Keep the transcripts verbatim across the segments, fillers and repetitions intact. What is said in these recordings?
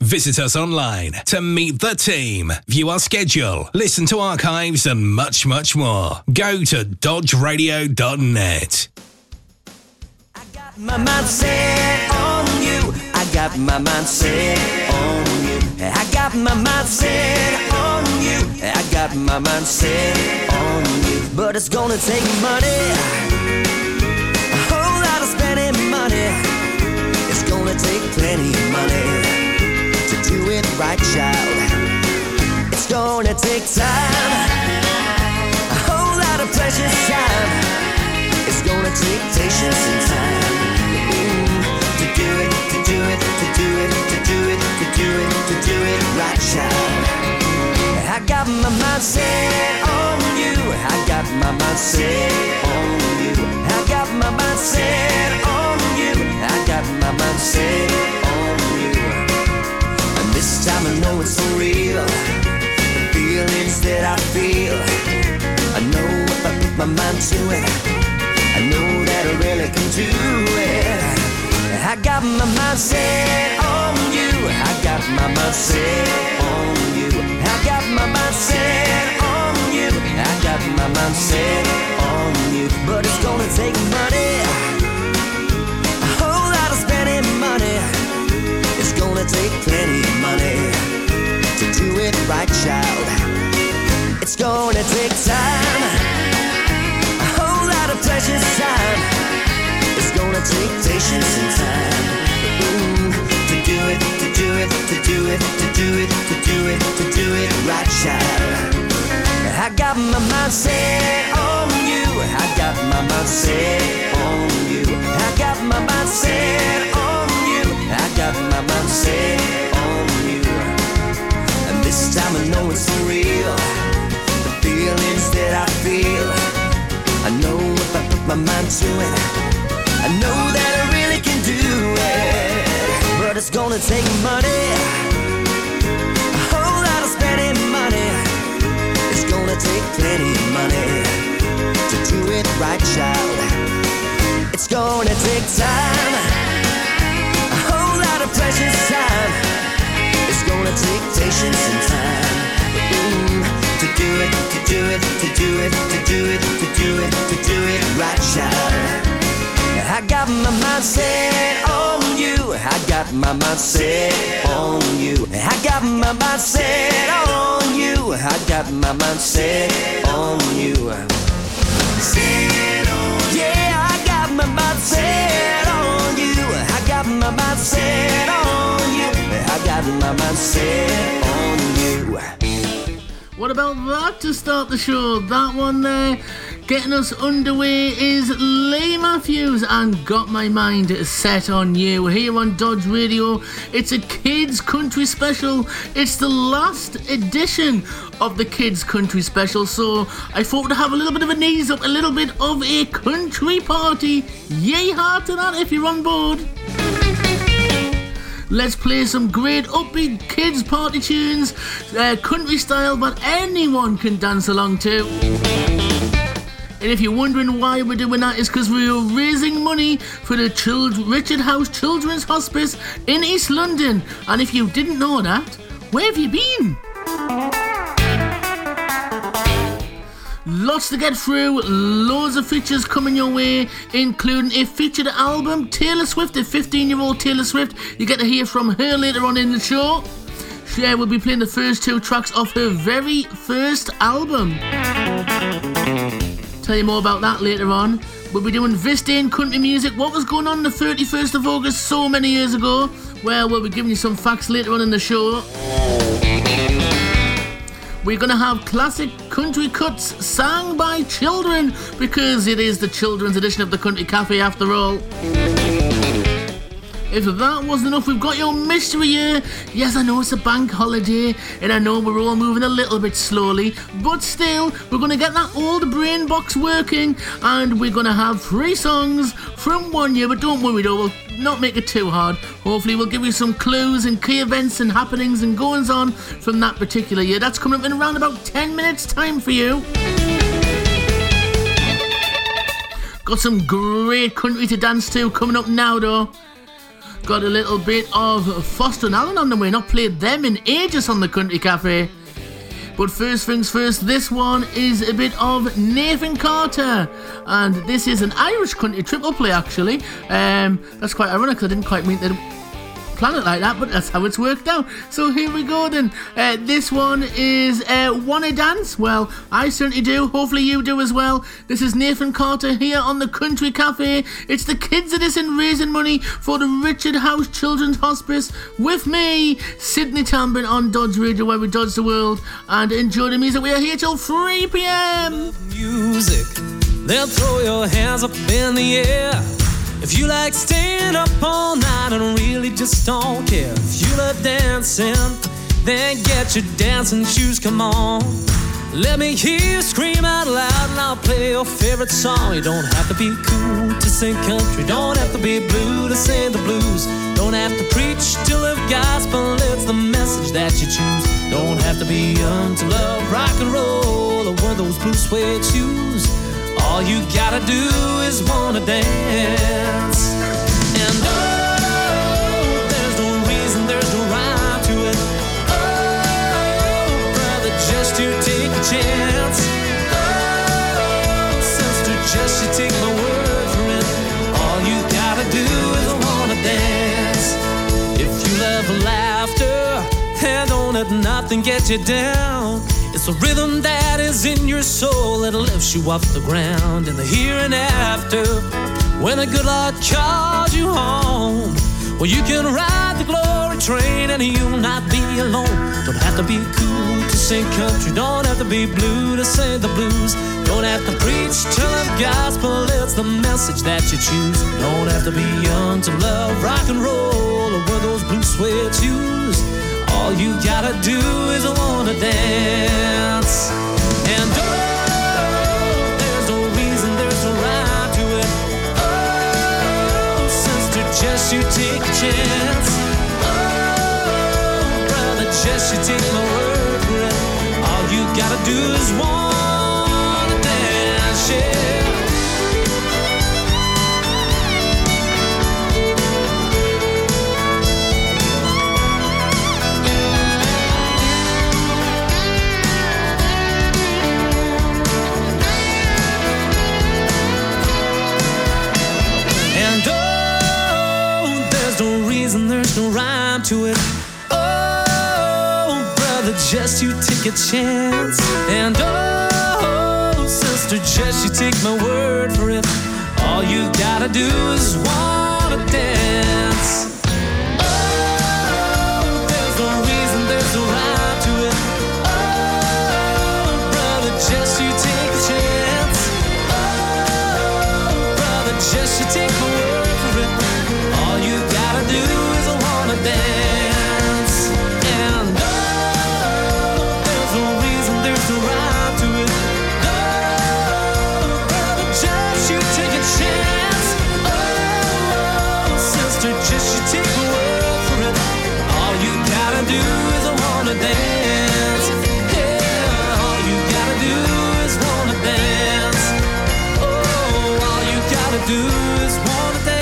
Visit us online to meet the team, view our schedule, listen to archives and much, much more. Go to dodge radio dot net. I got my mind set on you. I got my mind set on you. I got my mind set on you. I got my mind set on you. But it's gonna take money, a whole lot of spending money. It's gonna take plenty of money to do it right, child. It's gonna take time, a whole lot of precious time. It's gonna take patience and time mm, to do it, to do it, to do it, to do it, to do it, to do it right, child. I got my mind set on you. I got my mind set on you. I got my mind set on you. I got my mind set on you. And this time I know it's for real. The feelings that I feel, I know if I put my mind to it, I know that I really can do it. I got my mind set on you. I got my mind set on you. I got my mind set on you. I got my mind set on you. But it's gonna take money, a whole lot of spending money. It's gonna take plenty of money to do it right, child. It's gonna take time, a whole lot of precious time. It's gonna take patience and time mm, to do it, to do it, to do it, to do it, to do it, to do it right, child. I got my mind set on you. I got my mind set on you. I got my mind set on you. I got my mind set on you. And this time I know it's for real. The feelings that I feel, I know if I put my mind to it, I know that I really can do it. But it's gonna take money, a whole lot of spending money. It's gonna take plenty of money to do it right, child. It's gonna take time, a whole lot of precious time. It's gonna take patience and time mm, to do it, to do it, to do it, to do it, to do it, to do it right, child. I got my mind set on you. I got my mind set on you. I got my mind set on you. I got my mind set on you. Set on you. Yeah, I got my mind set on you. I got my mind set on you. I got my mind set on you. What about that to start the show? That one there. Getting us underway is Leigh Matthews and Got My Mind Set on You here on Dodge Radio. It's a kids country special. It's the last edition of the kids country special, so I thought to have a little bit of a knees up, a little bit of a country party. Yay hard to that if you're on board. Let's play some great upbeat kids party tunes, uh, country style, but anyone can dance along to. And if you're wondering why we're doing that, it's because we're raising money for the Child- Richard House Children's Hospice in East London. And if you didn't know that, where have you been? Lots to get through, loads of features coming your way, including a featured album, Taylor Swift, a fifteen-year-old Taylor Swift. You get to hear from her later on in the show. Cher will be playing the first two tracks of her very first album. Tell you more about that later on. We'll be doing Vistain country music. What was going on the thirty-first of August so many years ago? Well, we'll be giving you some facts later on in the show. We're going to have classic country cuts sang by children, because it is the children's edition of the Country Cafe after all. If that wasn't enough, we've got your mystery year. Yes, I know it's a bank holiday, and I know we're all moving a little bit slowly, but still, we're going to get that old brain box working, and we're going to have three songs from one year. But don't worry though, we'll not make it too hard. Hopefully we'll give you some clues and key events and happenings and goings on from that particular year. That's coming up in around about ten minutes time for you. Got some great country to dance to coming up now though. got a little bit of Foster and Allen on the way. Not played them in ages on the Country Cafe. But first things first, this one is a bit of Nathan Carter, and this is an Irish country triple play actually. Um, that's quite ironic because I didn't quite mean to plan it like that, but that's how it's worked out. So here we go then. Uh, this one is uh, Wanna Dance? Well, I certainly do. Hopefully you do as well. This is Nathan Carter here on the Country Cafe. It's the kids of this and raising money for the Richard House Children's Hospice with me, Sydney Tambin on Dodge Radio, where we dodge the world and enjoy the music. We are here till three p.m. Music, they'll throw your hands up in the air. If you like staying up all night and really just don't care. If you love dancing, then get your dancing shoes, come on. Let me hear you scream out loud and I'll play your favorite song. You don't have to be cool to sing country, don't have to be blue to sing the blues. Don't have to preach to live gospel, it's the message that you choose. Don't have to be young to love rock and roll or wear those blue suede shoes. All you gotta do is wanna dance. And oh, there's no reason, there's no rhyme to it. Oh, brother, just you take a chance. Oh, sister, just you take my word for it. All you gotta do is wanna dance. If you love laughter, then don't let nothing get you down. It's a rhythm that is in your soul that lifts you off the ground in the here and after. When the good Lord calls you home, well, you can ride the glory train and you'll not be alone. Don't have to be cool to sing country, don't have to be blue to sing the blues. Don't have to preach to love gospel, it's the message that you choose. Don't have to be young to love rock and roll or wear those blue suede shoes. All you gotta do is wanna dance. And oh, there's no reason, there's no rhyme to it. Oh, sister, just you take a chance. Oh, brother, just you take my word for it. All you gotta do is wanna dance, yeah. There's no rhyme to it. Oh, brother, just you take a chance. And oh, sister, just you take my word for it. All you gotta do is wanna dance. Oh, there's no reason, there's no rhyme to it. Oh, brother, just you take a chance. Oh, brother, just you take my word for it. All you gotta do is wanna dance. And oh, there's no reason, there's no rhyme to it. Oh, brother, just you take a chance. Oh, sister, just you take a word for it. All you gotta do is wanna dance. Yeah, all you gotta do is wanna dance. Oh, all you gotta do is wanna dance.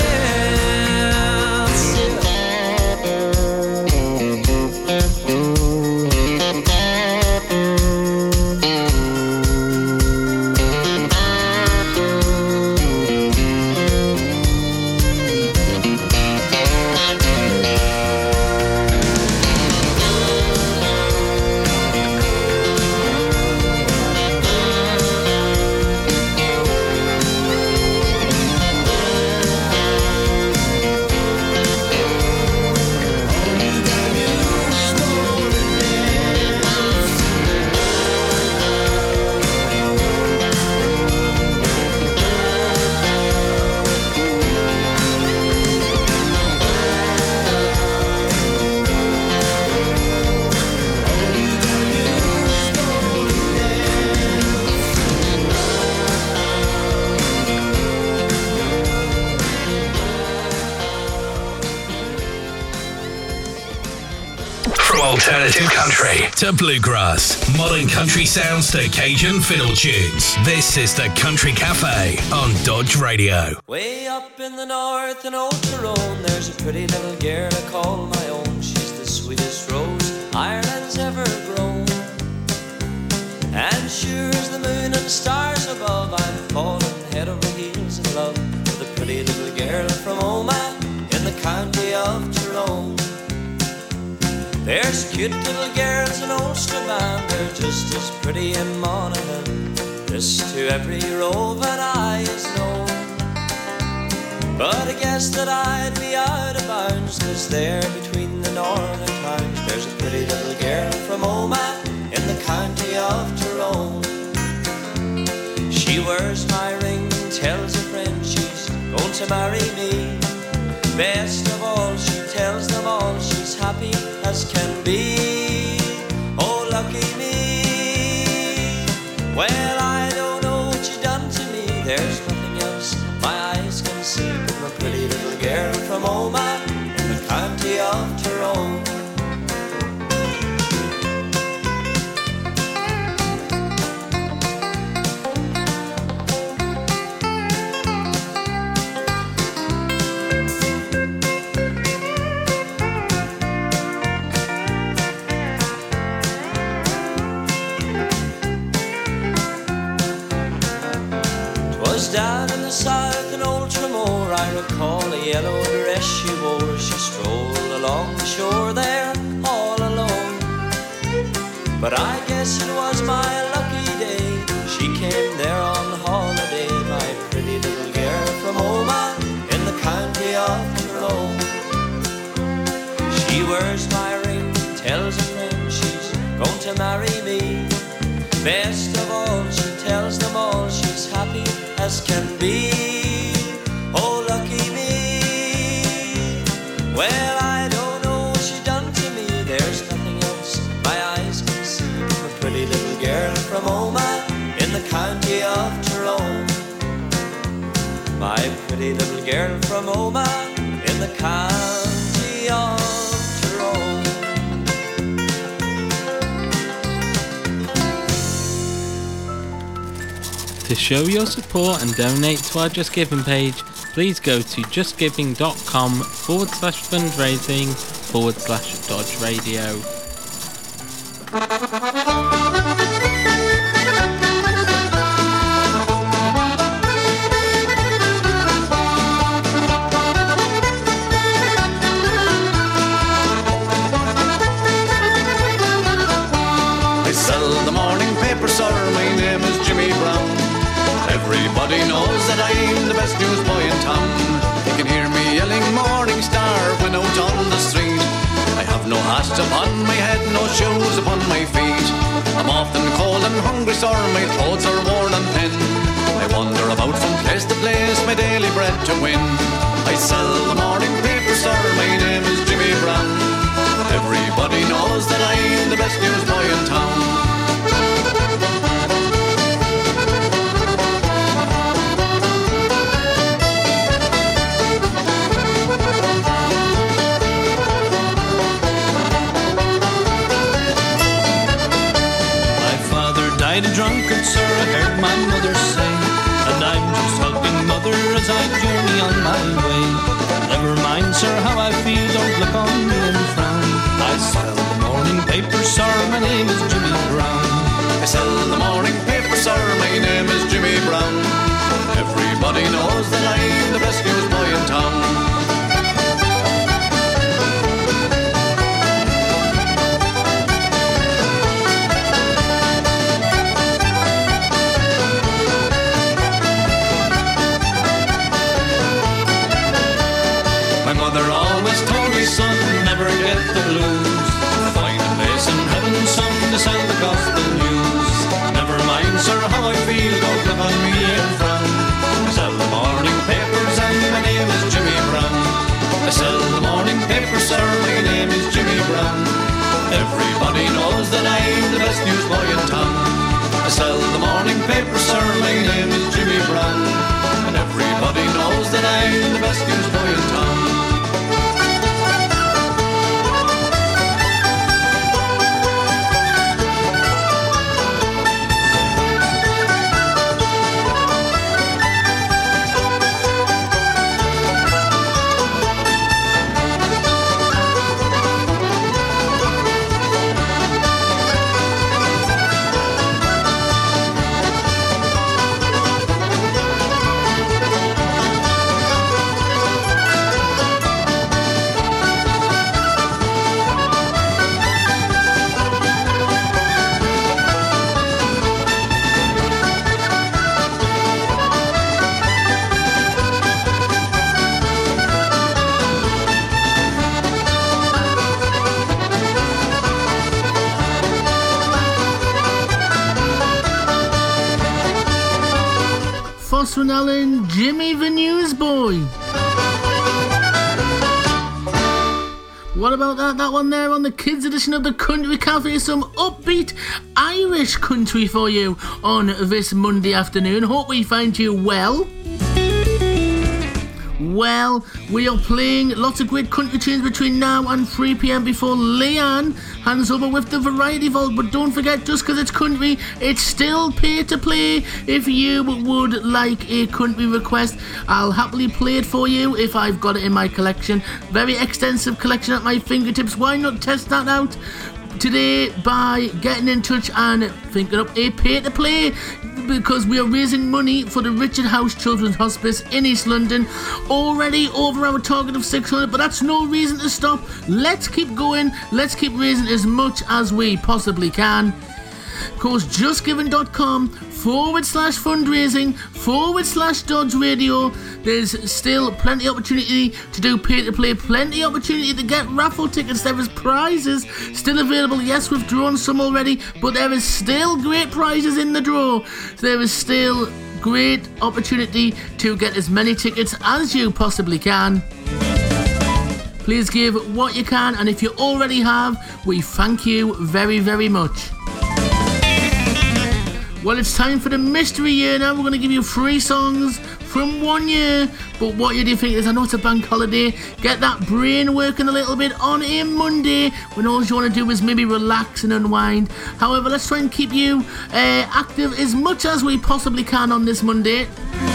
Alternative country to bluegrass, modern country sounds to Cajun fiddle tunes. This is the Country Cafe on Dodge Radio. Way up in the north in Old Tyrone, there's a pretty little girl I call my own. She's the sweetest rose Ireland's ever grown. And sure as the moon and stars above, I'm falling head over heels in love with a pretty little girl from Omagh in the county of Tyrone. There's cute little girls in Ulster, they're just as pretty in Monaghan. This to every roving eye is known. But I guess that I'd be out of bounds, 'cause there between the northern towns there's a pretty little girl from Omagh in the county of Tyrone. She wears my ring, tells a friend she's going to marry me. Best of all, she tells them all she's happy as can be. Oh, lucky me. Well, I don't know what you done to me. There's nothing else my eyes can see but my pretty little girl from Omagh in the county of Tyrone. Down in the south in Old Tramore, I recall a yellow dress she wore. She strolled along the shore there all alone. But I guess it was my lucky day. She came there on holiday, my pretty little girl from Omagh in the county of Tyrone. She wears my ring, tells a friend she's going to marry me. Best of all, she tells them all she's happy as can be. Oh, lucky me. Well, I don't know what she done to me. There's nothing else my eyes can see but a pretty little girl from Omagh in the county of Tyrone. My pretty little girl from Omagh in the county of Tyrone. To show your support and donate to our Just Giving page, please go to justgiving.com forward slash fundraising forward slash Dodge Radio. I sell the morning paper, sir, my name is Jimmy Brown. Everybody knows that I'm the best newsboy in town. You can hear me yelling Morning Star when out on the street. I have no hat upon my head, no shoes upon my feet. I'm often cold and hungry, sir, my clothes are worn and thin. I wander about from place to place, my daily bread to win. I sell the morning paper, sir, my name is Jimmy Brown. Everybody knows that I'm the best newsboy in town. A drunkard, sir, I heard my mother say, and I'm just helping mother as I journey on my way. Never mind, sir, how I feel, don't look on me and frown. I sell the morning paper, sir, my name is Jimmy Brown. I sell the morning paper, sir, my name is Jimmy Brown. Everybody knows that I'm the best newsboy in town. Son, never get the blues. Find a place in heaven, son, to sell the gospel news. Never mind, sir, how I feel, don't look on me and frown. I sell the morning papers and my name is Jimmy Brown. I sell the morning papers, sir, my name is Jimmy Brown. Everybody knows that I'm the best newsboy in town. I sell the morning papers, sir, my name is Jimmy Brown. And everybody knows that I'm the best newsboy in town. one, Alan. Jimmy the Newsboy. What about that? That one there on the kids edition of the Country Cafe. Some upbeat Irish country for you on this Monday afternoon. Hope we find you well. Well, we are playing lots of great country tunes between now and three p.m. before Leanne hands over with the Variety Vault. But don't forget, just because it's country, it's still pay to play. If you would like a country request, I'll happily play it for you if I've got it in my collection. Very extensive collection at my fingertips. Why not test that out today by getting in touch and thinking up a pay to play, because we are raising money for the Richard House Children's Hospice in East London. Already over our target of six hundred, but that's no reason to stop. Let's keep going. Let's keep raising as much as we possibly can. Of course, justgiving.com forward slash fundraising forward slash Dodge Radio. There's still plenty of opportunity to do pay to play, plenty of opportunity to get raffle tickets. There is prizes still available. Yes, we've drawn some already, but there is still great prizes in the draw. There is still great opportunity to get as many tickets as you possibly can. Please give what you can, and if you already have, we thank you very, very much. Well, it's time for the mystery year now. We're going to give you three songs from one year. But what you do think is, I know it's a bank holiday, get that brain working a little bit on a Monday when all you want to do is maybe relax and unwind. However, let's try and keep you uh, active as much as we possibly can on this Monday.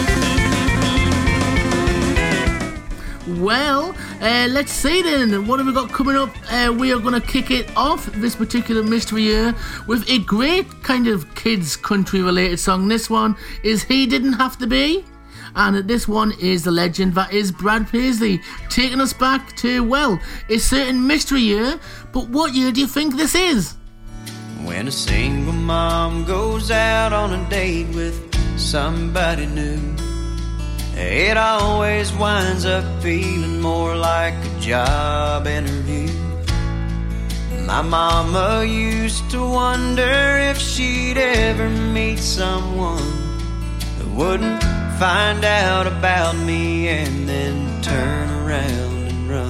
Well, uh, let's see then, what have we got coming up? Uh, we are going to kick it off this particular mystery year with a great kind of kids country related song. This one is He Didn't Have to Be, and this one is the legend that is Brad Paisley, taking us back to, well, a certain mystery year. But what year do you think this is? When a single mom goes out on a date with somebody new, it always winds up feeling more like a job interview. My mama used to wonder if she'd ever meet someone that wouldn't find out about me and then turn around and run.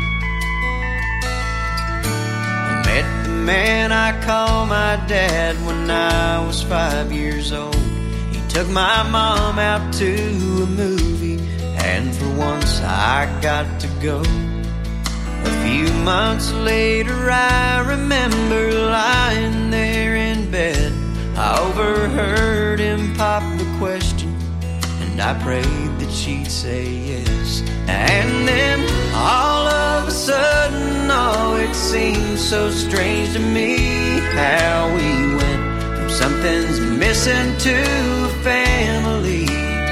I met the man I call my dad when I was five years old. Took my mom out to a movie, and for once I got to go. A few months later I remember lying there in bed. I overheard him pop the question, and I prayed that she'd say yes. And then all of a sudden, oh, it seemed so strange to me how we went from something's missing to family.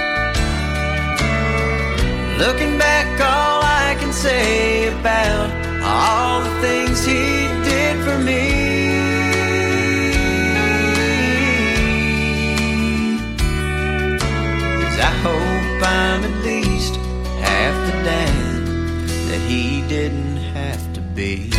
Looking back, all I can say about all the things he did for me is I hope I'm at least half the dad that he didn't have to be.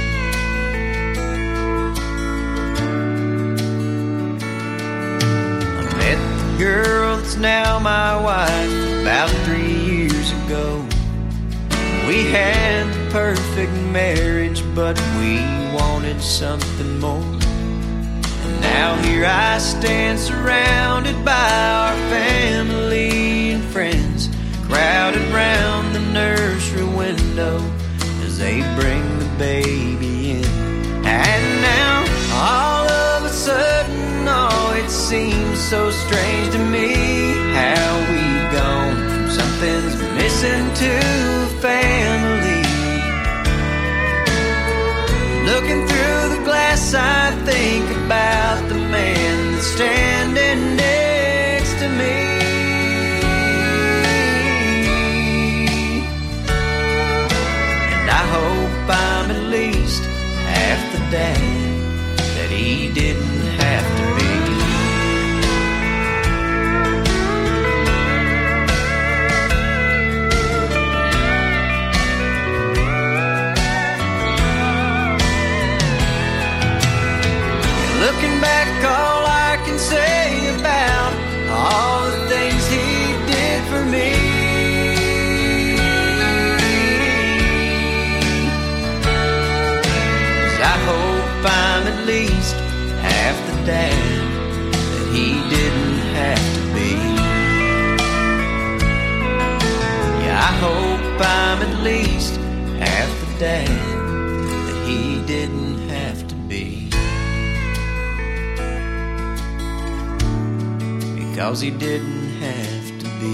Girl that's now my wife about three years ago. We had the perfect marriage, but we wanted something more. And now here I stand surrounded by our family and friends, crowded round the nursery window as they bring the baby in. And now all of a sudden, oh, it seems so strange to me how we've gone from something's missing to family. Looking through the glass, I think about the man that's standing next to me. And I hope I'm at least half the dad that he didn't have to be. Looking back, all I can say about all the things he dad that he didn't have to be. Yeah, I hope I'm at least half the dad that he didn't have to be. Because he didn't have to be.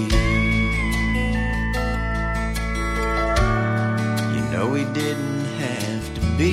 You know he didn't have to be.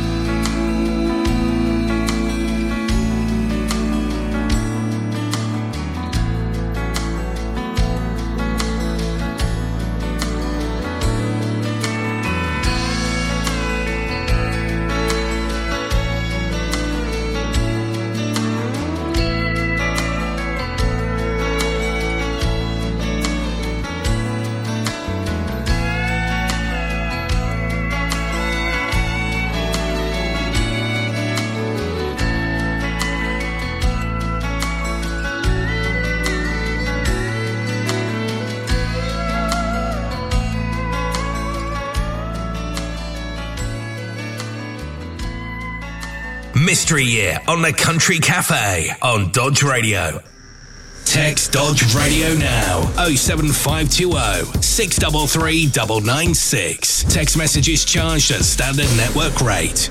Mystery Year on the Country Cafe on Dodge Radio. Text Dodge Radio now oh seven five two oh, six three three nine nine six. Text messages charged at standard network rate.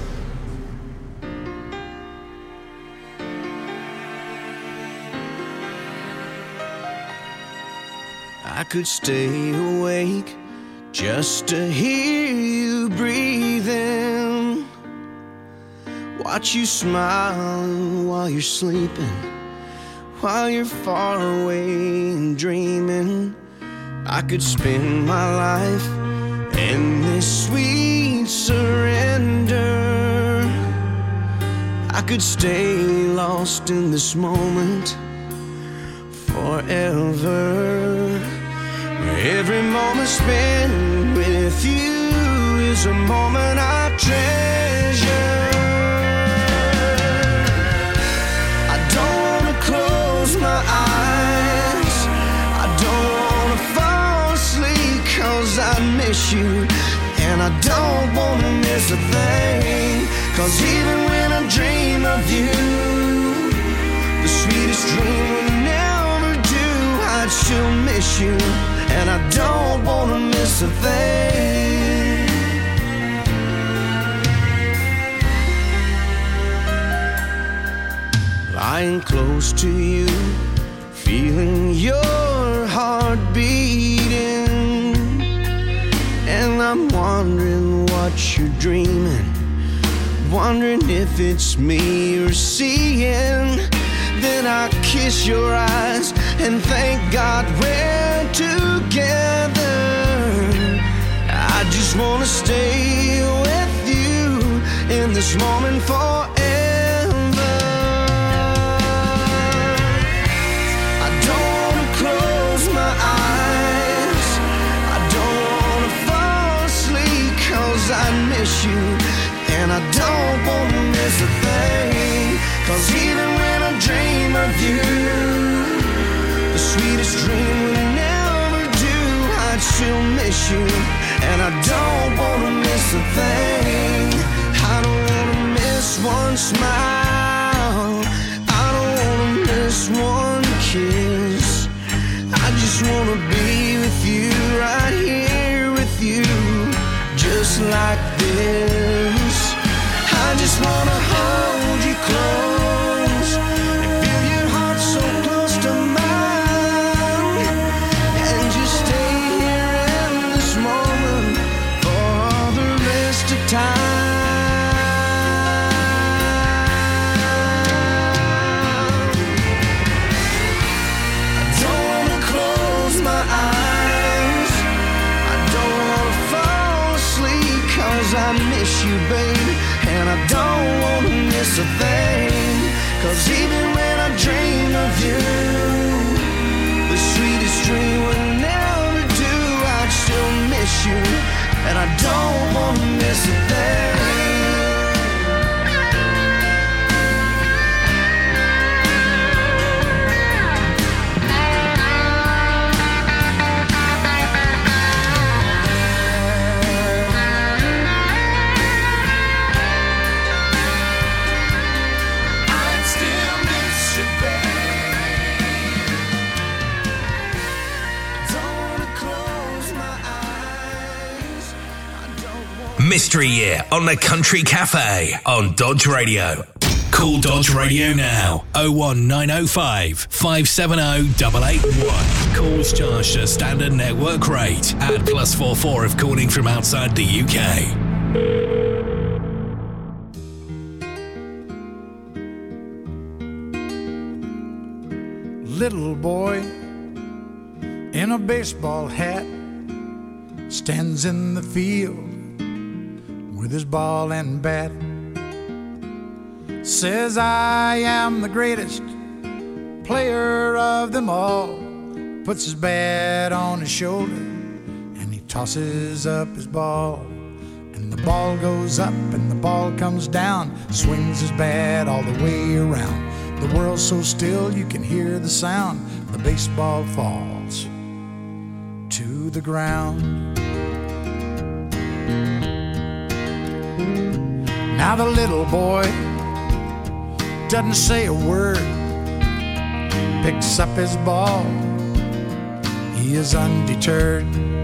I could stay awake just to hear you breathing, watch you smile while you're sleeping, while you're far away and dreaming. I could spend my life in this sweet surrender. I could stay lost in this moment forever. Every moment spent with you is a moment I treasure. I don't wanna close my eyes, I don't wanna fall asleep, 'cause I miss you, and I don't wanna miss a thing. 'Cause even when I dream of you, the sweetest dream will never do. I'd still miss you, and I don't wanna miss a thing. Lying close to you, feeling your heart beating, and I'm wondering what you're dreaming, wondering if it's me you're seeing. Then I kiss your eyes and thank God we're together. I just wanna stay with you in this moment forever. I don't wanna close my eyes, I don't wanna fall asleep, 'cause I miss you, and I don't wanna miss a thing. 'Cause even when I dream of you, the sweetest dream will never do. I'd still miss you, and I don't wanna miss a thing. I don't wanna miss one smile, I don't wanna miss one kiss. I just wanna be with you, right here with you, just like this. I just wanna hold you close and feel your heart so close to mine, and just stay here in this moment for all the rest of time. I don't wanna close my eyes, I don't wanna fall asleep, 'cause I miss you, babe, and I don't wanna miss a thing. 'Cause even when I dream of you, the sweetest dream will never do. I'd still miss you, and I don't wanna miss a thing. I'm still Mystery Year on the Country Cafe on Dodge Radio. Call Dodge Radio now. oh one nine oh five, five seven oh, eight eight one. Calls charged at standard network rate. Add plus four four if calling from outside the U K. Little boy in a baseball hat stands in the field with his ball and bat. Says, I am the greatest player of them all. Puts his bat on his shoulder and he tosses up his ball. And the ball goes up and the ball comes down. Swings his bat all the way around. The world's so still you can hear the sound. The baseball falls to the ground. Now the little boy doesn't say a word, picks up his ball, he is undeterred.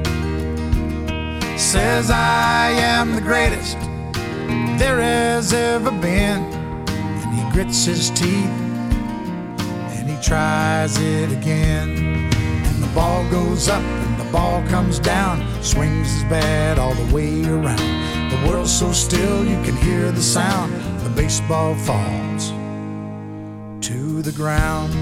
Says, I am the greatest there has ever been. And he grits his teeth and he tries it again. And the ball goes up and the ball comes down, swings his bat all the way around. The world's so still you can hear the sound. The baseball falls to the ground.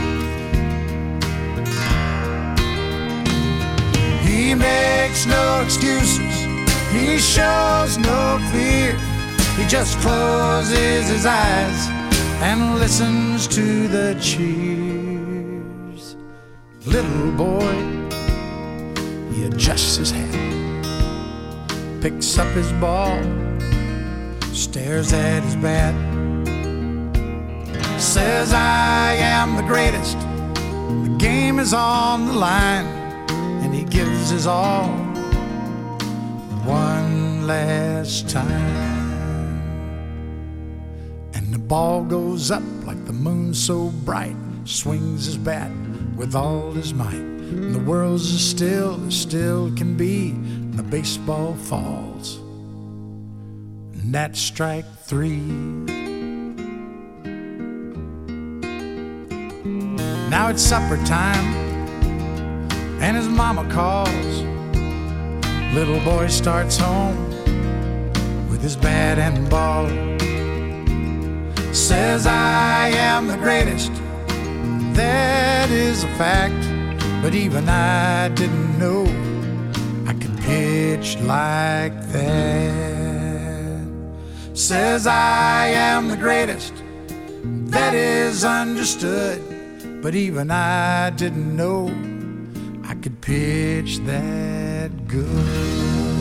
He makes no excuses, he shows no fear. He just closes his eyes and listens to the cheers. Little boy, he adjusts his hat, picks up his ball, stares at his bat. Says, I am the greatest, the game is on the line. And he gives his all one last time. And the ball goes up like the moon so bright, swings his bat with all his might. And the world's as still as still can be. The baseball falls, and that's strike three. Now it's supper time, and his mama calls. Little boy starts home with his bat and ball. Says, I am the greatest, that is a fact. But even I didn't know I could pitch like that. Says, I am the greatest, that is understood. But even I didn't know I could pitch that good.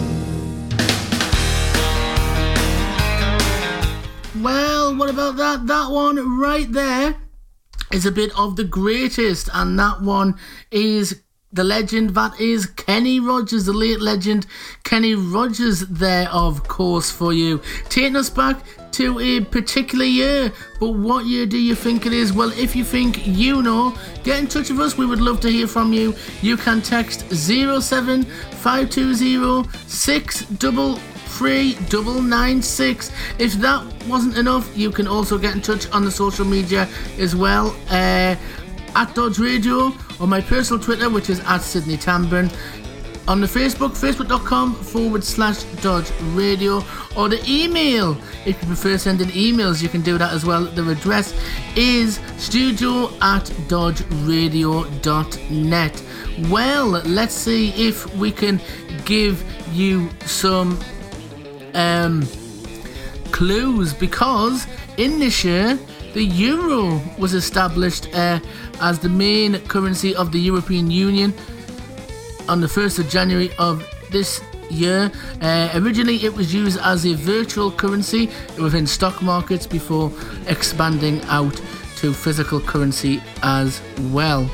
Well, what about that? That one right there is a bit of the greatest, and that one is the legend that is Kenny Rogers, the late legend Kenny Rogers there, of course, for you. Taking us back to a particular year, but what year do you think it is? Well, if you think you know, get in touch with us. We would love to hear from you. You can text zero seven five two zero six three three nine nine six. If that wasn't enough, you can also get in touch on the social media as well, uh, at Dodge Radio, or my personal Twitter, which is at Sydney Tambrin. On the Facebook, facebook.com forward slash Dodge Radio, or the email. If you prefer sending emails, you can do that as well. The address is studio at dodgeradio.net. Well, let's see if we can give you some um, clues, because in this year, the euro was established uh, as the main currency of the European Union on the first of January of this year. Uh, originally it was used as a virtual currency within stock markets before expanding out to physical currency as well.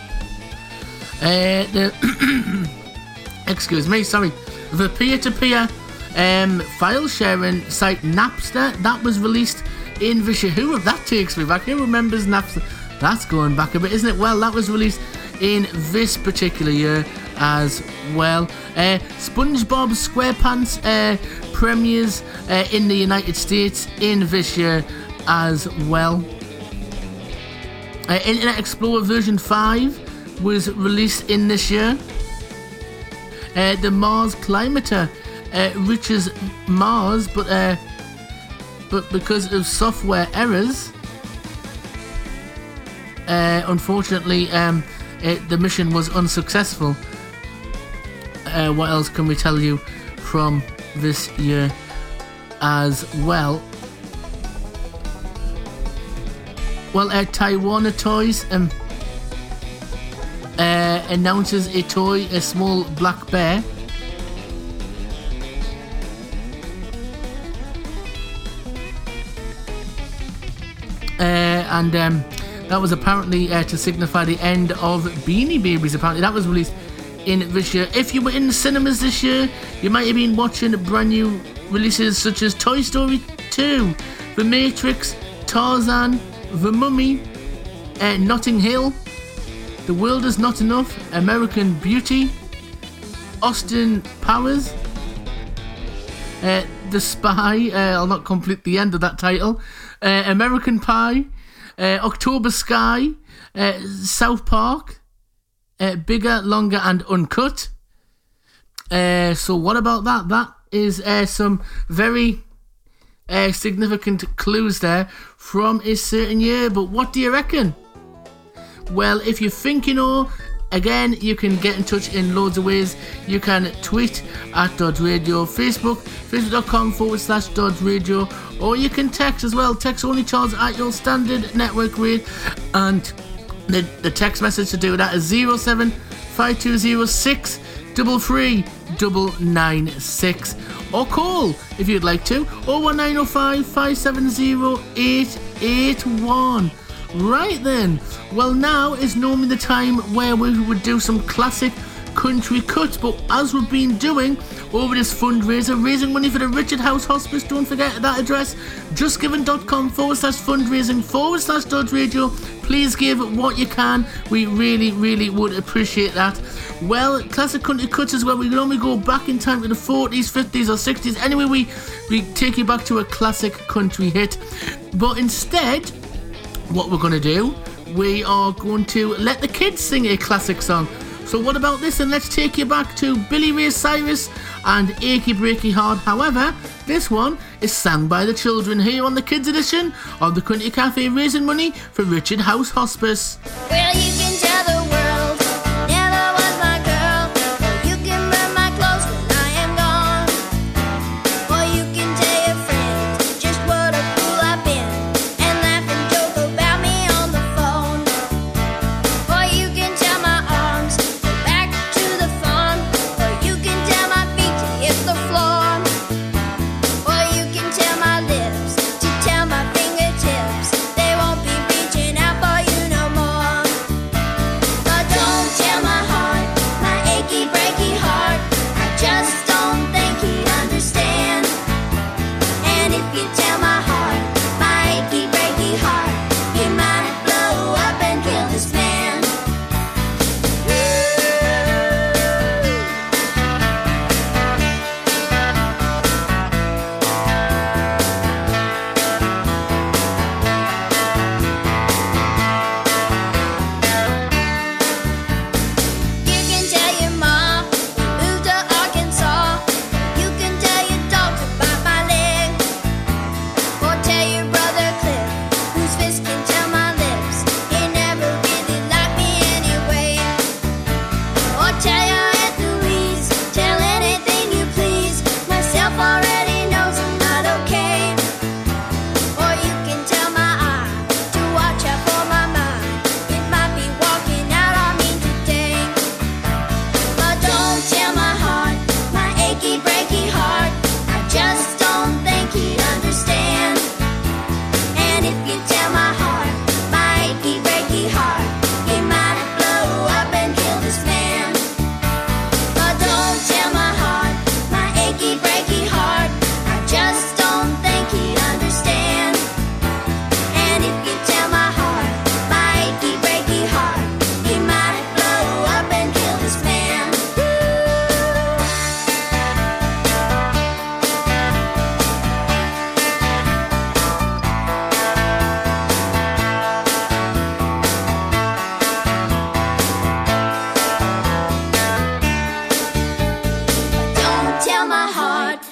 Uh, the excuse me, sorry. The peer-to-peer um, file sharing site Napster, that was released in this year. Who that takes me back? Who remembers Napster? That's going back a bit, isn't it? Well, that was released in this particular year. as well. Uh, SpongeBob SquarePants uh, premieres uh, in the United States in this year as well. Uh, Internet Explorer version five was released in this year. Uh, the Mars Climiter uh, reaches Mars, but uh, but because of software errors, uh, unfortunately, um, it, the mission was unsuccessful. Uh, what else can we tell you from this year as well? Well, uh, Taiwan Toys um, uh, announces a toy, a small black bear. Uh, and um, that was apparently uh, to signify the end of Beanie Babies. Apparently, that was released in this year. If you were in the cinemas this year, you might have been watching brand new releases such as Toy Story two, The Matrix, Tarzan, The Mummy, uh, Notting Hill, The World Is Not Enough, American Beauty, Austin Powers, uh, The Spy, uh, I'll not complete the end of that title, uh, American Pie, uh, October Sky, uh, South Park, uh, Bigger, Longer and Uncut. Uh, so what about that? That is uh, some very uh, significant clues there from a certain year. But what do you reckon? Well, if you think you know, again, you can get in touch in loads of ways. You can tweet at Dodge Radio, Facebook, facebook.com forward slash Dodge Radio, or you can text as well. Text only charge at your standard network rate, and the, the text message to do that is zero seven five two zero six three three nine nine six, or call if you'd like to oh one nine oh five five seven zero eight eight one. Right then, well, now is normally the time where we would do some classic country cuts, but as we've been doing over this fundraiser, raising money for the Richard House Hospice, don't forget that address, justgiving.com forward slash fundraising forward slash Dodge Radio. Please give what you can, we really really would appreciate that. Well, classic country cuts is where we normally go back in time to the forties, fifties or sixties. Anyway, we, we take you back to a classic country hit, but instead what we're going to do, we are going to let the kids sing a classic song. So what about this? And let's take you back to Billy Ray Cyrus and Achy Breaky Heart. However, this one is sung by the children here on the Kids Edition of the Country Cafe, raising money for Richard House Hospice. Well, you can tell the world never was my girl, or you can burn my clothes when I am gone, or you can tell your friends just what a fool I've been and laugh and joke about me on the phone, or you can tell my arms go back to the farm, or you can tell my feet to hit the floor, or you can tell my lips to tell my fingertips they won't be reaching out for you no more.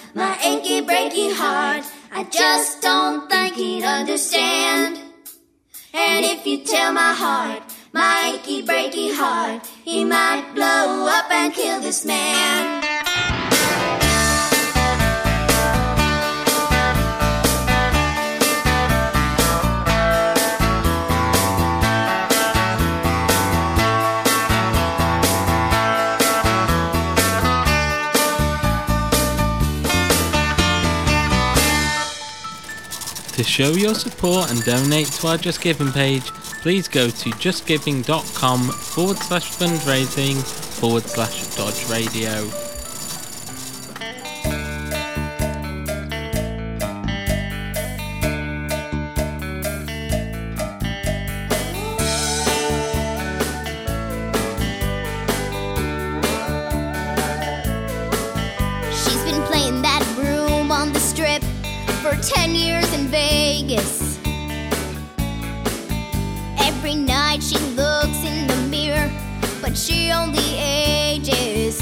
my achy breaky heart. I just don't think he'd understand. And if you tell my heart, my achy breaky heart, he might blow up and kill this man. To show your support and donate to our Just Giving page, please go to justgiving.com forward slash fundraising forward slash Dodge Radio. She's been playing that broom on the strip for ten years in Vegas. Every night she looks in the mirror, but she only ages.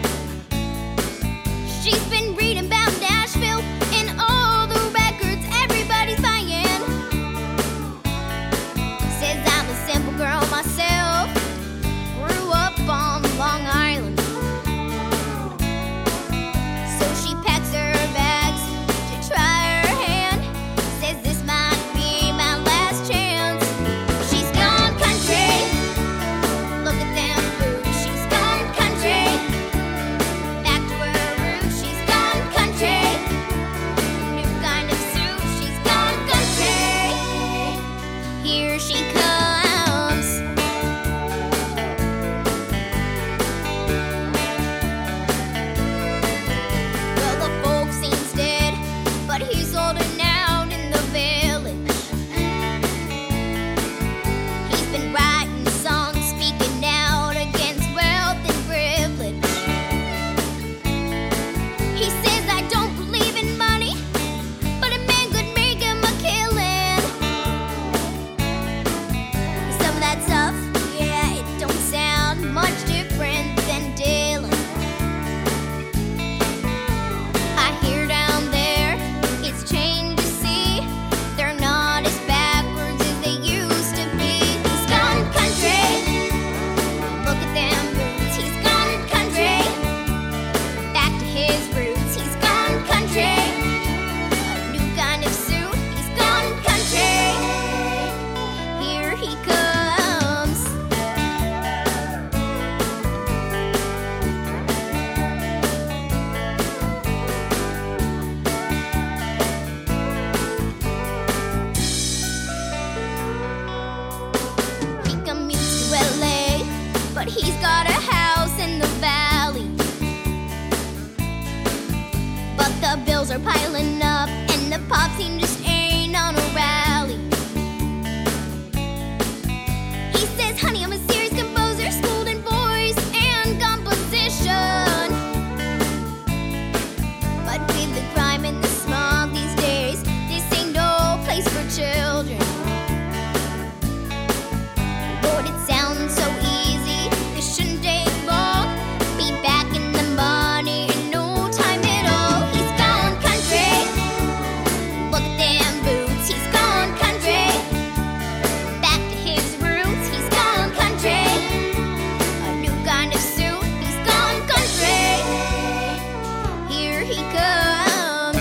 She's been reading about Nashville and all the records everybody's buying. Says I'm a simple girl myself, grew up on Long Island. So she packs her bags to try her hand. Says this might be my last chance. She's gone country. Look at them boots. She's gone country. Back to her roots. She's gone country. New kind of suit. She's gone country. Here she comes. Well, the folk seems dead, but he's holding out in the village. He's been writing songs, speaking out against wealth and privilege. He says, I don't believe in money, but a man could make him a killing. Some of that stuff, yeah, it don't sound much different than Dylan. I hear down there, it's changed to see. They're not as backwards as they used to be. He's gone country. Look at them boots. He's gone country. Back to his roots. He's gone country. A new kind of suit. He's gone country. Here he comes. He commutes to L A, but he's got a house in the valley. But the bills are piling up, and the pop scene just ain't on a rally. He says, honey, I'm a serious composer, schooled in voice and composition. But with the crime and the smog these days, this ain't no place for children. Lord, it sounds so easy, this shouldn't take long. Be back in the money in no time at all. He's gone country. Look at them boots. He's gone country. Back to his roots. He's gone country. A new kind of suit. He's gone country. Here he comes.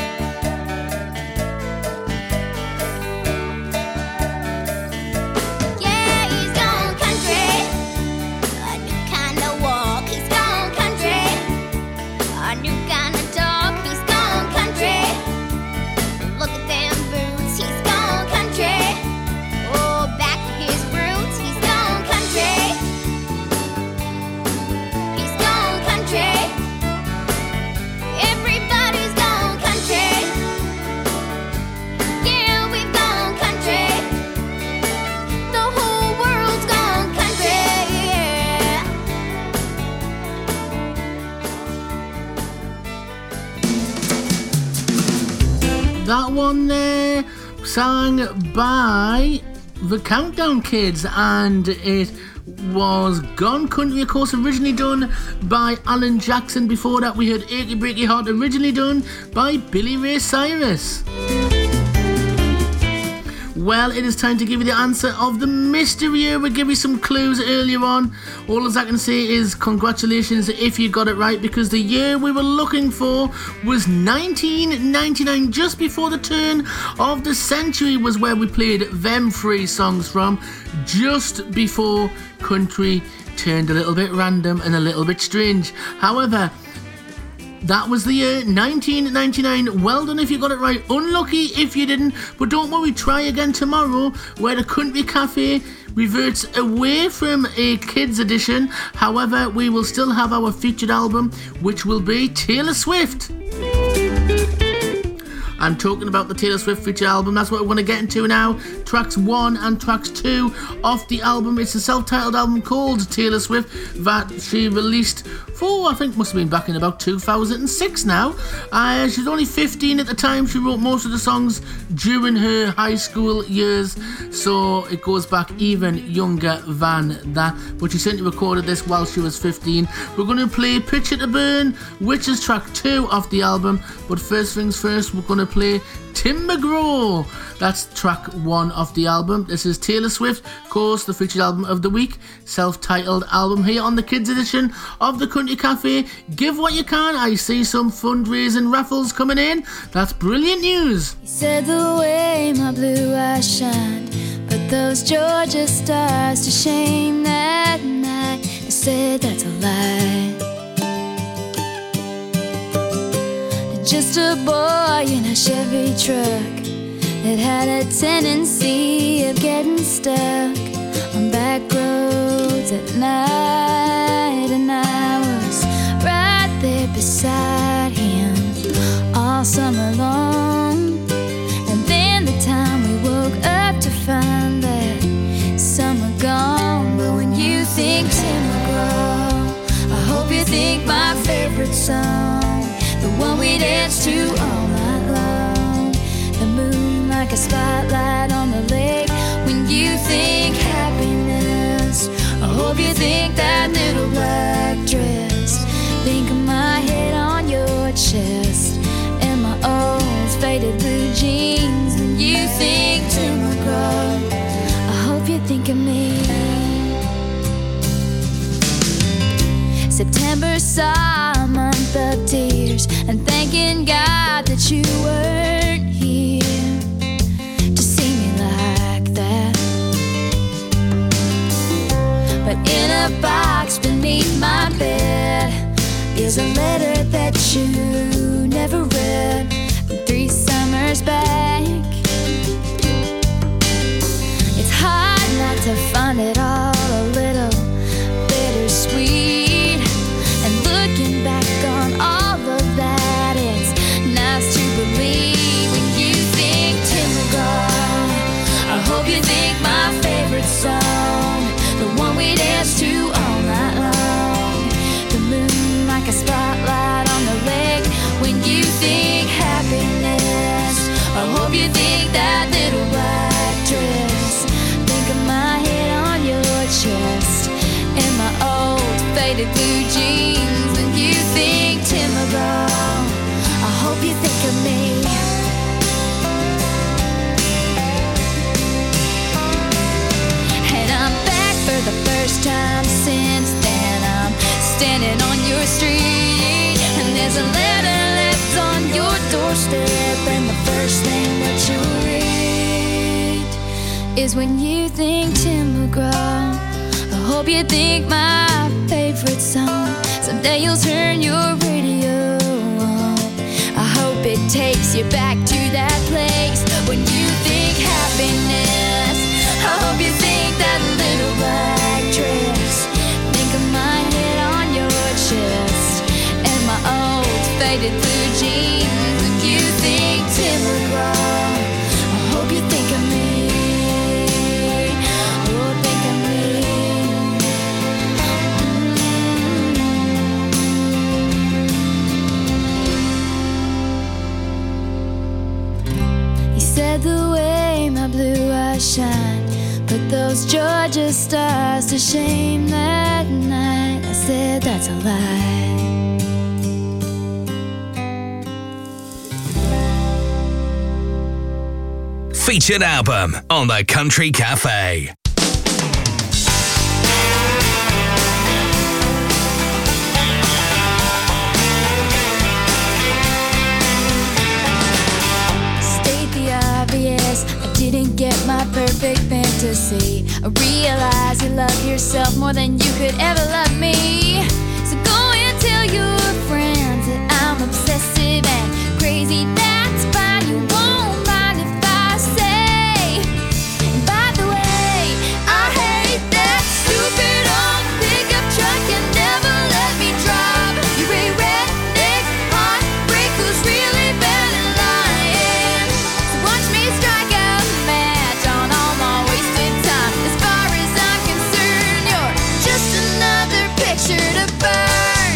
Yeah, he's gone country. A new kind of walk. He's gone country. A new kind of talk. He's gone country. Look at them boots. He's gone country. Oh, back to his roots. He's gone country. He's gone country. Everybody's gone country. Yeah, we've gone country. The whole world's gone country. Yeah. That one there, sung by the Countdown Kids, and it was Gone Country, of course, originally done by Alan Jackson. Before that, we heard Achy Breaky Heart, originally done by Billy Ray Cyrus. Well, it is time to give you the answer of the mystery year. We'll give you some clues earlier on. All I can say is congratulations if you got it right, because the year we were looking for was nineteen ninety-nine. Just before the turn of the century was where we played them three songs from, just before country turned a little bit random and a little bit strange. However, that was the year nineteen ninety-nine. Well done if you got it right. Unlucky if you didn't. But don't worry, try again tomorrow, where the Country Cafe reverts away from a kids edition. However, we will still have our featured album, which will be Taylor Swift. And talking about the Taylor Swift feature album, that's what we're going to get into now. Tracks one and tracks two off the album. It's a self-titled album called Taylor Swift that she released for, I think must have been back in about two thousand six now. Uh, she was only fifteen at the time. She wrote most of the songs during her high school years, so it goes back even younger than that. But she certainly recorded this while she was fifteen. We're going to play Picture to Burn, which is track two off the album. But first things first, we're going to play Tim McGraw. That's track one of the album. This is Taylor Swift, of course, the featured album of the week, self-titled album here on the kids edition of the Country Cafe. Give what you can. I see some fundraising raffles coming in. That's brilliant news. He said the way my blue eyes shine, put those Georgia stars to shame that night. I said that's a lie. Just a boy in a Chevy truck that had a tendency of getting stuck on back roads at night, and I was right there beside him all summer long. And then the time we woke up to find that summer gone. But when you think Tim McGraw, I hope you think my favorite song, the one we dance to all night long. The moon like a spotlight on the lake. When you think happiness, I hope you think that little black dress. Think of my head on your chest and my old faded blue jeans. When you think Tim McGraw, I hope you think of me. September saw a month of tears, and thanking God that you weren't here to see me like that. But in a box beneath my bed is a letter that you never read from three summers back. It's hard not to find it all a little bittersweet. Looking back on all of that, it's nice to believe. When you think Tim McGraw, I hope you think my favorite song, the one we dance to all night long. The moon like a spotlight on the lake. When you think happiness, I hope you think that little black dress. Think of my head on your chest and my old faded blue jeans. When you think Tim McGraw, I hope you think of me. And I'm back for the first time since then. I'm standing on your street, and there's a letter left on your doorstep, and the first thing that you read is when you think Tim McGraw, I hope you think my favorite song. Someday you'll turn your radio on. I hope it takes you back to that place when you think happiness. I hope you think that little black dress. Think of my head on your chest and my old faded blue jeans. When you think Tim McGraw, I hope you think of me. Said the way my blue eyes shine, put those Georgia stars to shame that night. I said that's a lie. Featured album on the Country Cafe. State the obvious, I didn't get my perfect fantasy. I realize you love yourself more than you could ever love me. So go and tell your friends that I'm obsessive and crazy. That's fine, you won't mind if I say. And by the way, I hate that stupid old pickup truck and never let me drive. You're a redneck heartbreak who's really bad at lying. So watch me strike a match on all my wasted time. As far as I'm concerned, you're just another picture to burn.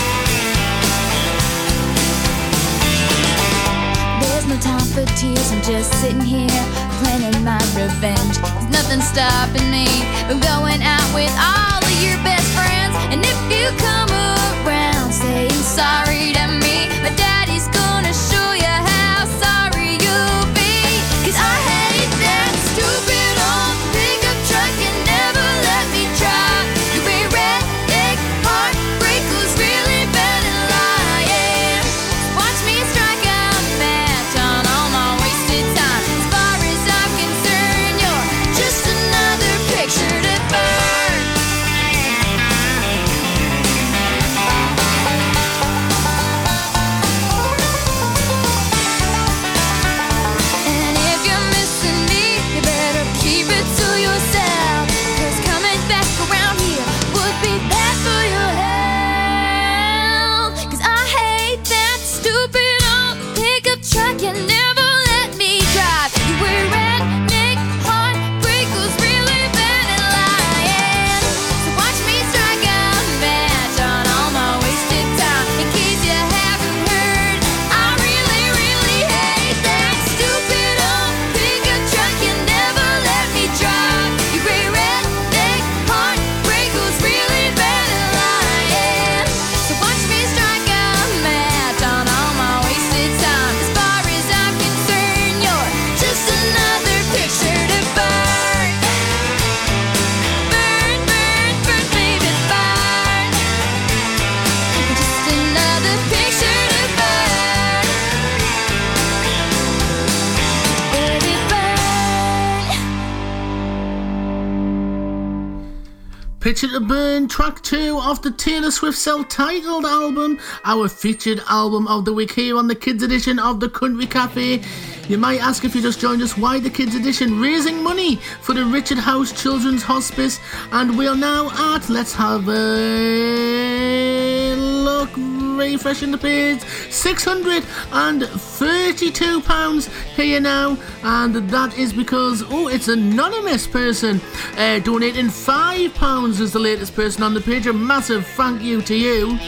There's no time for tears, I'm just sitting here planning my revenge. There's nothing stopping me from going out with all of your best friends. And if you come around saying sorry to me, my daddy's gonna show you how sorry you'll be. Cause I hate that stupid old pickup truck and never let me drive. You're a redneck heartbreak who's really bad at lying. Watch me strike a match on all my wasted time. As far as I'm concerned, you're just another picture to burn. And if you're missing me, you better keep it to yourself. Cause coming back around here would be bad for your health. Cause I hate that stupid old pickup truck and never let me drive. You were redneck heartbreak who's really bad at lying. So watch me strike a match on all my wasted time. In case you haven't heard, I really, really hate that stupid old pickup truck and never let me drive. You're a redneck heartbreak who's really bad at lying. So watch me strike a match on all my wasted time. As far as I'm concerned, you're just another picture to burn. Burn, burn, burn, baby, burn. Just another picture to burn. Baby, burn. Picture to Burn, track two of the Taylor Swift self-titled album, our featured album of the week here on the Kids Edition of the Country Cafe. You might ask if you just joined us, why the Kids Edition? Raising money for the Richard House Children's Hospice, and we are now at, let's have a look, refreshing the page, six hundred thirty-two pounds here now, and that is because, oh, it's an anonymous person uh, donating five pounds is the latest person on the page. A massive thank you to you.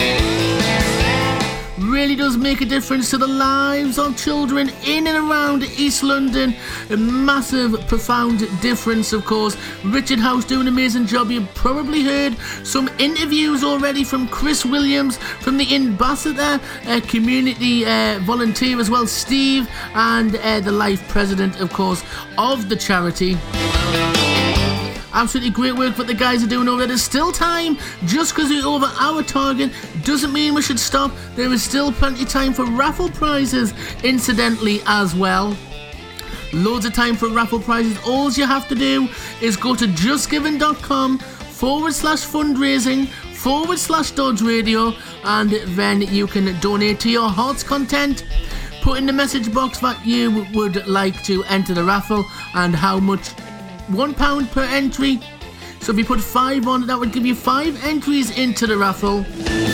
Really does make a difference to the lives of children in and around East London. A massive, profound difference, of course. Richard House doing an amazing job. You've probably heard some interviews already from Chris Williams, from the ambassador, uh, community uh, volunteer as well, Steve, and uh, the life president, of course, of the charity. Absolutely great work what the guys are doing over there. There's still time. Just because we're over our target doesn't mean we should stop. There is still plenty of time for raffle prizes, incidentally, as well. Loads of time for raffle prizes. All you have to do is go to justgiving.com forward slash fundraising forward slash Dodge Radio, and then you can donate to your heart's content. Put in the message box that you would like to enter the raffle and how much. One pound per entry. So if you put five on, that would give you five entries into the raffle.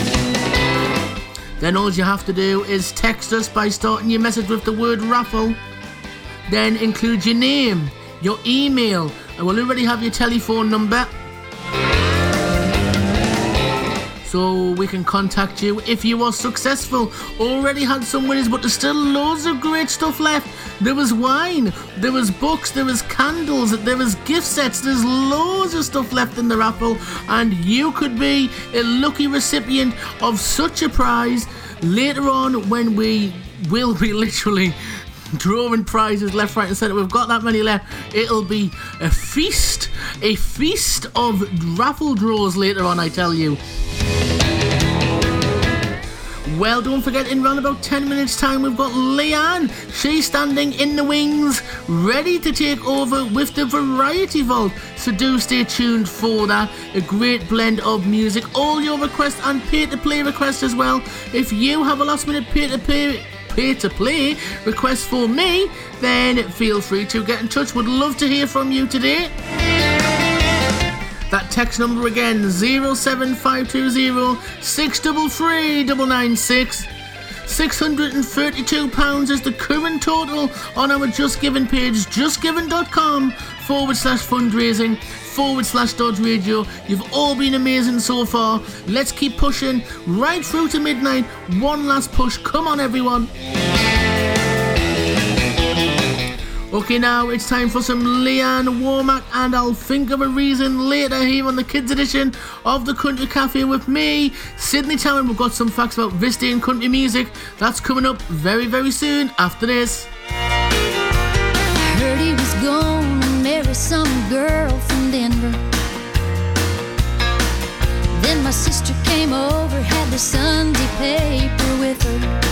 Then all you have to do is text us by starting your message with the word raffle. Then include your name, your email, and we'll already have your telephone number. so we can contact you if you are successful. Already had some winners, but there's still loads of great stuff left. There was wine, there was books, there was candles, there was gift sets. There's loads of stuff left in the raffle, and you could be a lucky recipient of such a prize later on when we will be literally drawing prizes left, right and centre. We've got that many left. It'll be a feast, a feast of raffle draws later on, I tell you. Well, don't forget, in round about ten minutes time, we've got Leanne. She's standing in the wings, ready to take over with the Variety Vault. So do stay tuned for that. A great blend of music, all your requests and pay-to-play requests as well. If you have a last-minute pay-to-play pay-to-play request for me, then feel free to get in touch. Would love to hear from you today. That text number again, zero seven five two zero, six three three nine nine six. six hundred thirty-two pounds is the current total on our Just Giving page, justgiving.com forward slash fundraising forward slash Dodge Radio. You've all been amazing so far. Let's keep pushing right through to midnight. One last push. Come on, everyone. Okay, now it's time for some Leanne Womack, and I'll think of a reason later here on the Kids Edition of the Country Cafe with me, Sydney Town. We've got some facts about Vista and country music. That's coming up very, very soon after this. Heard he was gonna marry some girl from Denver. Then my sister came over, had the Sunday paper with her.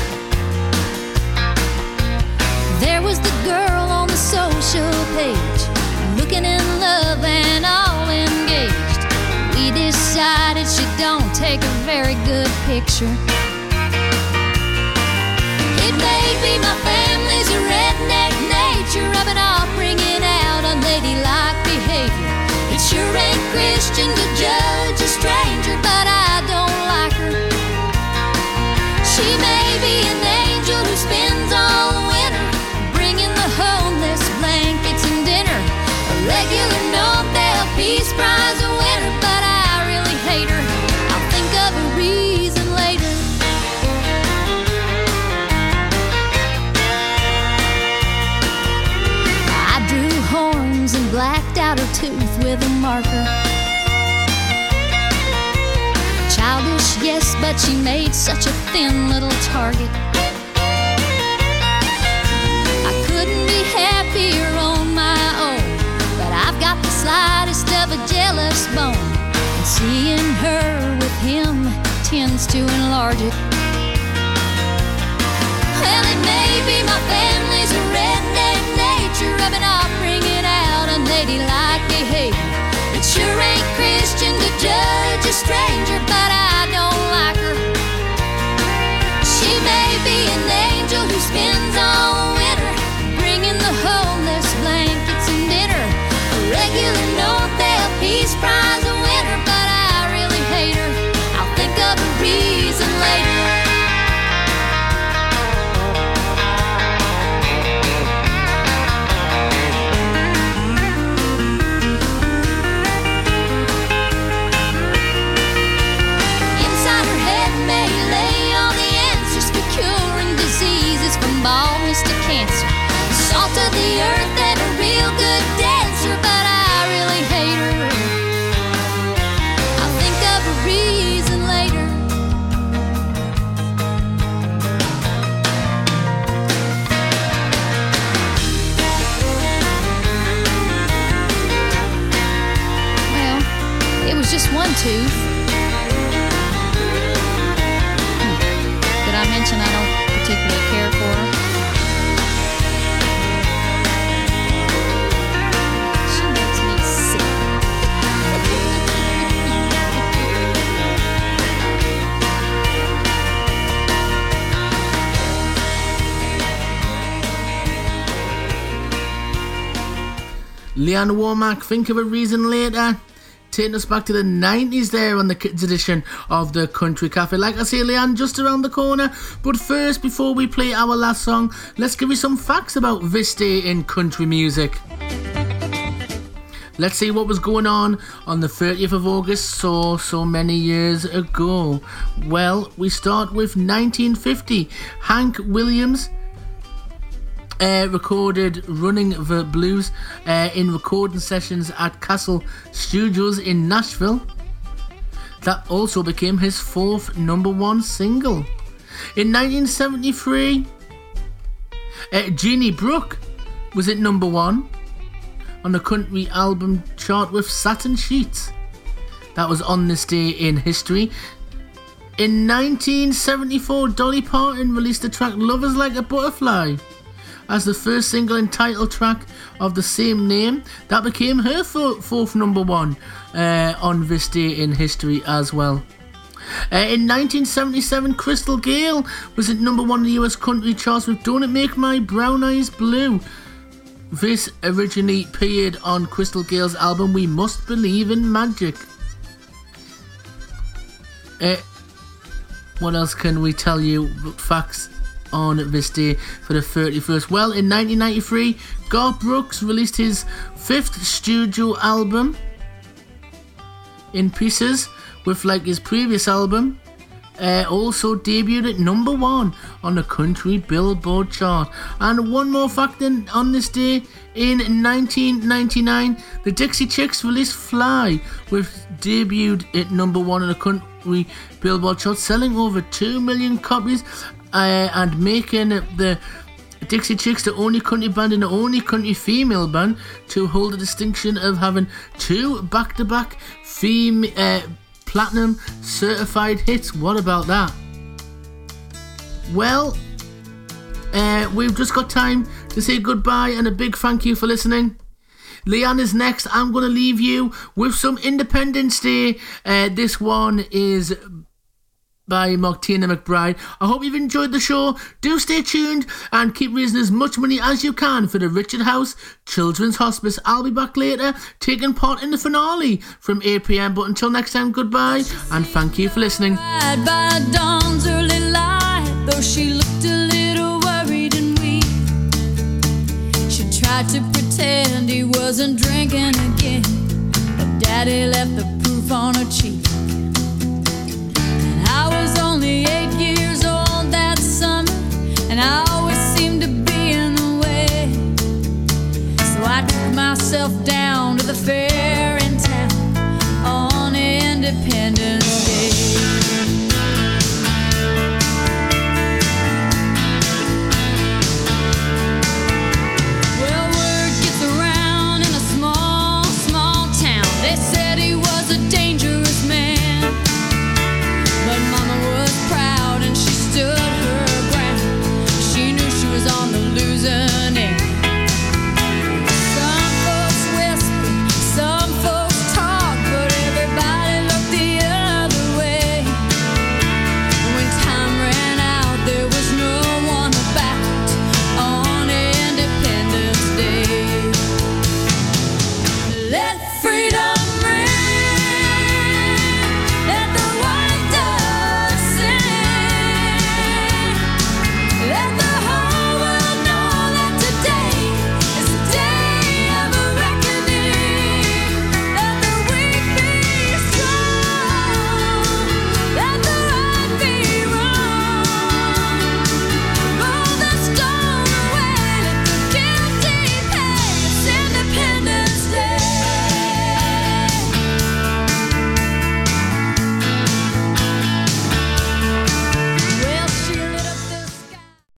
There was the girl on the social page, looking in love and all engaged. We decided she don't take a very good picture. It may be my family's a redneck nature, rubbing off, bringing out unladylike behavior. It sure ain't Christian to judge a stranger, but I don't like her. She may be an angel who spends all the winter bringing the homeless blankets and dinner. A regular Nobel Peace Prize winner, but I really hate her. I'll think of a reason later. I drew horns and blacked out her tooth with a marker. Childish, yes, but she made such a thin little target. Happier on my own, but I've got the slightest of a jealous bone, and seeing her with him tends to enlarge it. Well, it may be my family's a redneck nature, rubbing off, bringing out unladylike behavior. It sure ain't Christian to judge a stranger, but I don't like her. She may be an angel who spends all winter bringing the homeless blankets and dinner. A regular Nobel Peace Prize winner, but I really hate her. I'll think of a reason later. Inside her head may lay all the answers for curing diseases, from baldness to cancer. Salt of the earth and a real good dancer, but I really hate her. I'll think of a reason later. Well, it was just one tooth. Hmm. Did I mention I don't particularly care for her? Leanne Womack, think of a reason later. Taking us back to the nineties there on the Kids Edition of the Country Cafe. Like I say, Leanne, just around the corner. But first, before we play our last song, let's give you some facts about Vista in country music. Let's see what was going on on the thirtieth of August so, so many years ago. Well, we start with nineteen fifty. Hank Williams uh, recorded Running the Blues uh, in recording sessions at Castle Studios in Nashville. That also became his fourth number one single. In nineteen seventy-three, uh, Jeannie Brooke was at number one on the country album chart with Satin Sheets. That was On This Day in History. In nineteen seventy-four, Dolly Parton released the track Lovers Like a Butterfly as the first single and title track of the same name. That became her fourth number one uh, on this day in history as well. Uh, in nineteen seventy-seven, Crystal Gayle was at number one in the U S country charts with Don't It Make My Brown Eyes Blue. This originally appeared on Crystal Gayle's album We Must Believe in Magic. Uh, what else can we tell you? Facts on this day for the thirty-first. Well, in nineteen ninety-three, Garth Brooks released his fifth studio album, In Pieces, with like his previous album. Uh, also debuted at number one on the country Billboard chart. And one more fact in, on this day, in nineteen ninety-nine, the Dixie Chicks released Fly, which debuted at number one on the country Billboard chart, selling over two million copies uh, and making the Dixie Chicks the only country band and the only country female band to hold the distinction of having two back-to-back female uh, platinum certified hits. What about that? Well, uh, we've just got time to say goodbye and a big thank you for listening. Leanne is next. I'm going to leave you with some Independence Day. Uh, this one is by Martina McBride. I hope you've enjoyed the show. Do stay tuned and keep raising as much money as you can for the Richard House Children's Hospice. I'll be back later taking part in the finale from eight p.m. But until next time, goodbye and thank you for listening. By dawn's early light, though she looked a little worried and weak, she tried to pretend he wasn't drinking again, but Daddy left the proof on her cheek. I was only eight years old that summer, and I always seemed to be in the way. So I took myself